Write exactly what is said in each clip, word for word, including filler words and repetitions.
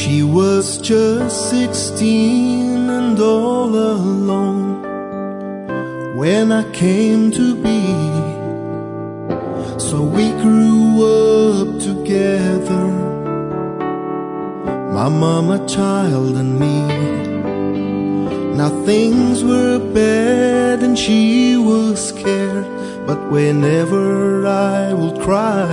She was just sixteen and all alone when I came to be. So we grew up together, my mama, child, and me. Now things were bad and she was scared, but whenever I would cry,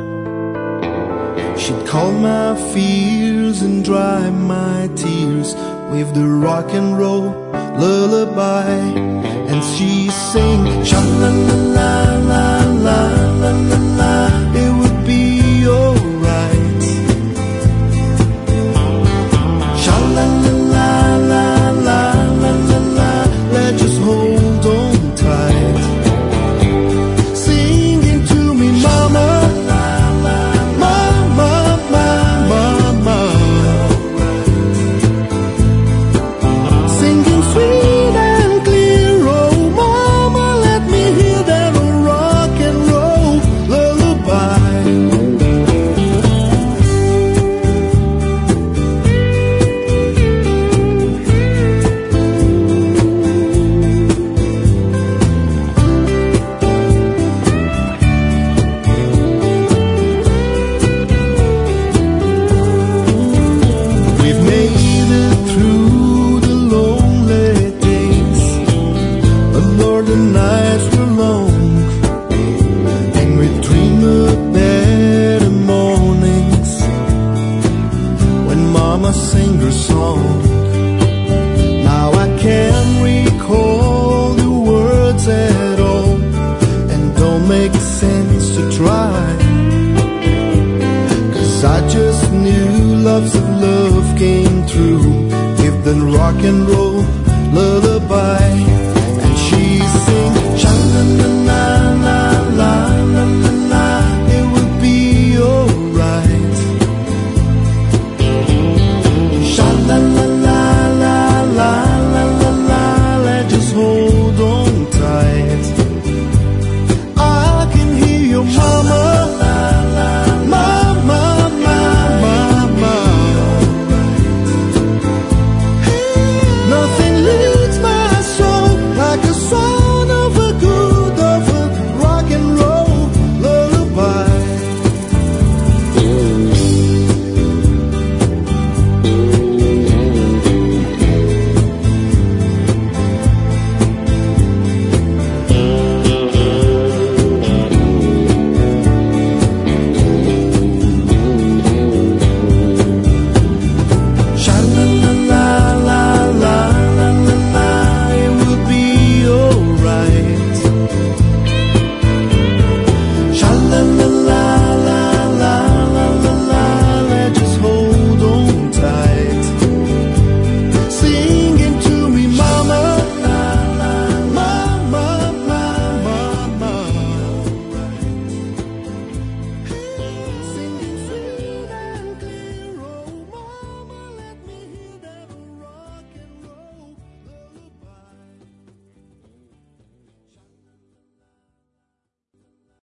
she'd calm my fears and dry my tears with the rock and roll lullaby. And she sang, sha-la-la-la-la-la-la-la, it would be alright. Sha-la-la-la-la-la-la-la, let's just hold on tight. Singing to me, mama, the nights were long, and we dream of better mornings when mama sang her song. Now I can't recall the words at all, and don't make sense to try, 'cause I just knew lots of love came through with the rock and roll lullaby. And she sings,